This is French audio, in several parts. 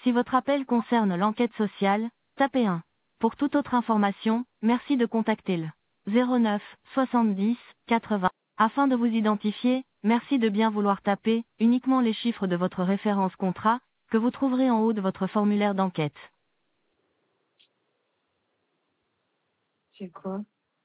Si votre appel concerne l'enquête sociale, tapez 1. Pour toute autre information, merci de contacter le 09 70 80. Afin de vous identifier, merci de bien vouloir taper uniquement les chiffres de votre référence contrat, que vous trouverez en haut de votre formulaire d'enquête. C'est quoi?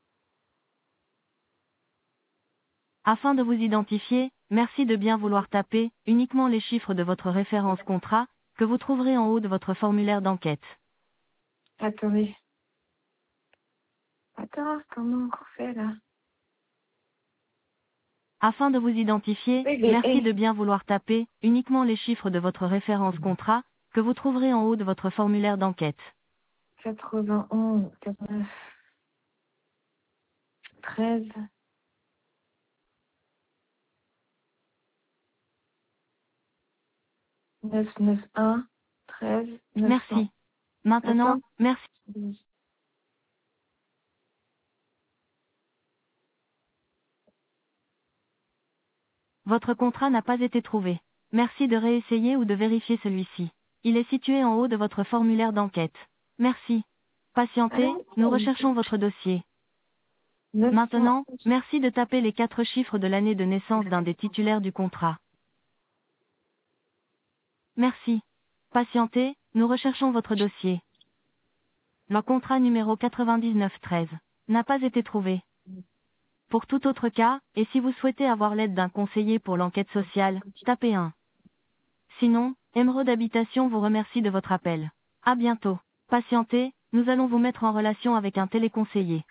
Afin de vous identifier, merci de bien vouloir taper uniquement les chiffres de votre référence contrat, que vous trouverez en haut de votre formulaire d'enquête. Attendez. Attends, comment on fait là? Afin de vous identifier, Oui, mais, merci de bien vouloir taper uniquement les chiffres de votre référence contrat, que vous trouverez en haut de votre formulaire d'enquête. 91, 89, 13. 991, 13, 900. Merci. Maintenant, Attends. merci. Votre contrat n'a pas été trouvé. Merci de réessayer ou de vérifier celui-ci. Il est situé en haut de votre formulaire d'enquête. Merci. Patientez, nous recherchons votre dossier. 900. Maintenant, merci de taper les 4 chiffres de l'année de naissance d'un des titulaires du contrat. Merci. Patientez, nous recherchons votre dossier. Le contrat numéro 9913 n'a pas été trouvé. Pour tout autre cas, et si vous souhaitez avoir l'aide d'un conseiller pour l'enquête sociale, tapez 1. Sinon, Emeraude Habitation vous remercie de votre appel. À bientôt. Patientez, nous allons vous mettre en relation avec un téléconseiller.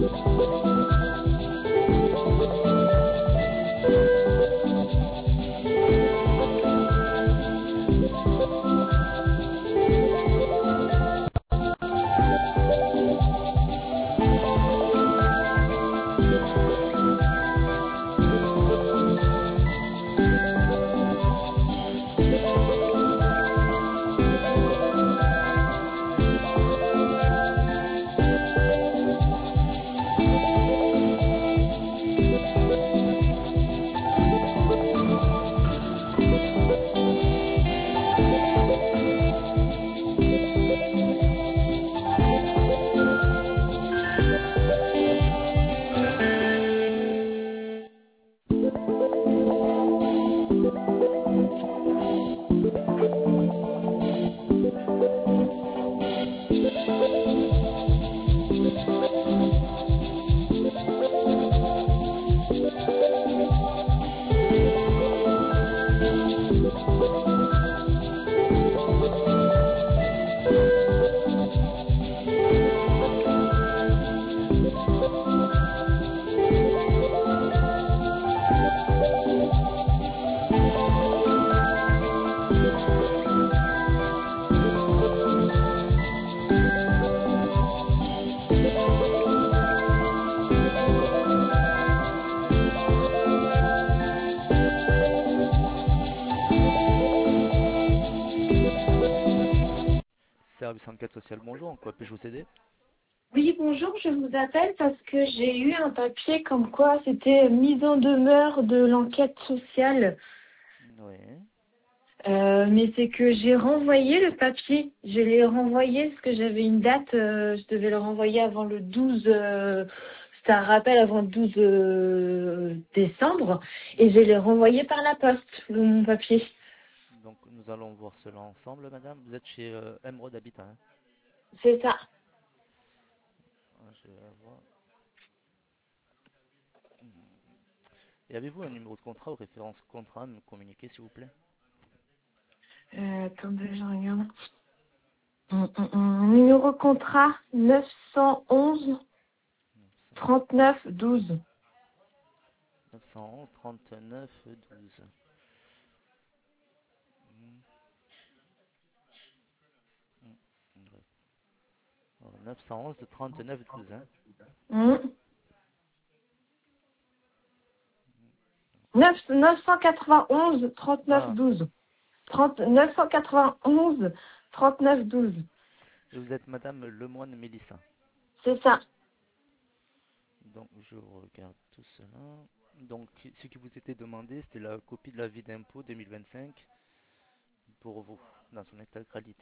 Service enquête sociale, bonjour, en quoi puis-je vous aider? Oui, bonjour, je vous appelle parce que j'ai eu un papier comme quoi c'était mise en demeure de l'enquête sociale. Oui. Mais c'est que j'ai renvoyé le papier. Je l'ai renvoyé parce que j'avais une date, je devais le renvoyer avant le 12, c'était un rappel avant le 12 décembre, et je l'ai renvoyé par la poste, mon papier. Donc nous allons voir cela ensemble, madame. Vous êtes chez Emeraude Habitat, hein? C'est ça. Je vais voir. Et avez-vous un numéro de contrat ou référence contrat à me communiquer, s'il vous plaît? Attendez, je regarde. Numéro contrat 911 39 12. 911 39 12. 911 39 12, hein? 991 39 Ah, 12. 991 39 12. et vous êtes madame Lemoine Mélissa. C'est ça. Donc je regarde tout cela. Donc ce qui vous était demandé, c'était la copie de l'avis d'impôt 2025 pour vous, dans son intégralité.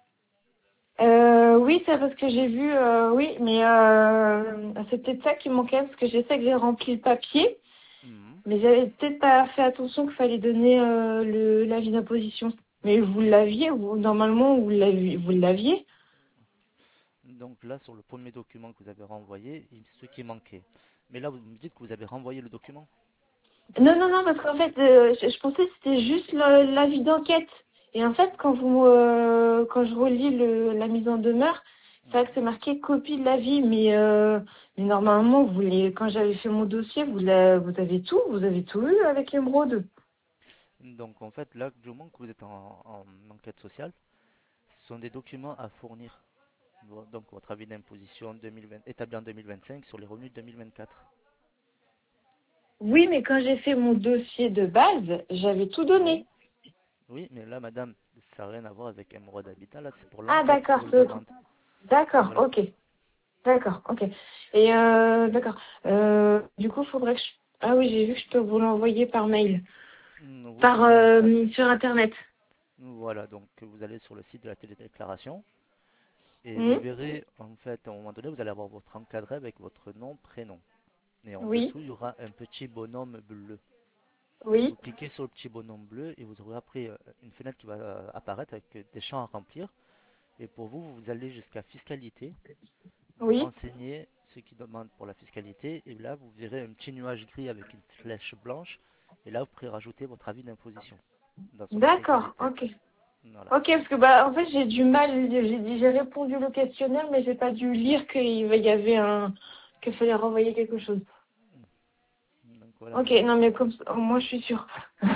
Oui, c'est parce que j'ai vu, oui, mais c'est peut-être ça qui manquait, parce que je sais que j'ai rempli le papier, Mhm. mais j'avais peut-être pas fait attention qu'il fallait donner l'avis d'imposition. Mais vous l'aviez, normalement, vous l'aviez. Donc là, sur le premier document que vous avez renvoyé, ce qui manquait. Mais là, vous me dites que vous avez renvoyé le document. Non, non, non, parce qu'en fait, je pensais que c'était juste l'avis d'enquête. Et en fait, quand je relis la mise en demeure, c'est vrai que c'est Mhm. marqué copie de l'avis, mais normalement, quand j'avais fait mon dossier, vous avez tout eu avec Emeraude. Donc en fait, là, du moment que vous êtes en enquête sociale, ce sont des documents à fournir. Donc votre avis d'imposition 2020, établi en 2025 sur les revenus de 2024. Oui, mais quand j'ai fait mon dossier de base, j'avais tout Oui. donné. Oui, mais là, madame, ça n'a rien à voir avec Emeraude Habitat. Là, c'est pour Ah, l'enquête qui d'accord, vous le demande. d'accord, Voilà. ok, d'accord, ok. Et d'accord. Du coup, faudrait que Ah oui, j'ai vu que je peux vous l'envoyer par mail. Par Oui, en fait. sur internet. Voilà, donc vous allez sur le site de la télédéclaration et vous Hmm. verrez, en fait, à un moment donné, vous allez avoir votre encadré avec votre nom, prénom. Et en Oui, dessous, il y aura un petit bonhomme bleu. Vous oui, cliquez sur le petit bonhomme bleu et vous aurez après une fenêtre qui va apparaître avec des champs à remplir. Et pour vous, vous allez jusqu'à fiscalité. Vous oui. renseignez ce qui demande pour la fiscalité. Et là, vous verrez un petit nuage gris avec une flèche blanche. Et là, vous pourrez rajouter votre avis d'imposition dans son D'accord, intégralité. ok. Voilà. Ok, parce que en fait j'ai du mal, j'ai répondu le questionnaire, mais j'ai pas dû lire qu'il y avait qu'il fallait renvoyer quelque chose. Donc voilà. Ok, non mais comme ça, moi je suis sûre.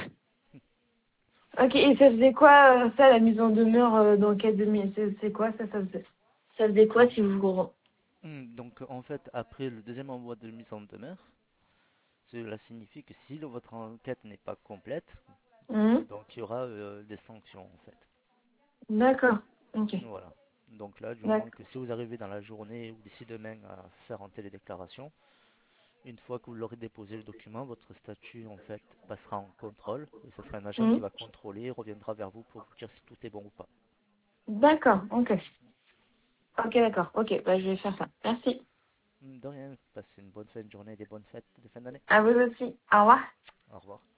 Ok, et ça faisait quoi ça, la mise en demeure dans le cadre de c'est quoi ça faisait quoi si vous... Donc en fait, après le deuxième envoi de mise en demeure, cela signifie que si votre enquête n'est pas complète, donc il y aura des sanctions en fait. D'accord, ok. Voilà. Donc là, du moment D'accord. que si vous arrivez dans la journée ou d'ici demain à faire en télédéclaration, une fois que vous l'aurez déposé le document, votre statut en fait passera en contrôle et ce sera un agent qui va contrôler et reviendra vers vous pour vous dire si tout est bon ou pas. D'accord, ok. Ok, d'accord, ok, bah, je vais faire ça. Merci. De rien, passez une bonne fin de journée et des bonnes fêtes de fin d'année. À vous aussi. Au revoir. Au revoir.